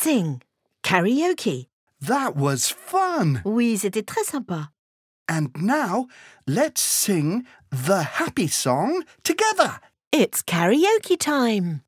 sing. Karaoke. That was fun. Oui, c'était très sympa. And now, let's sing the happy song together. It's karaoke time.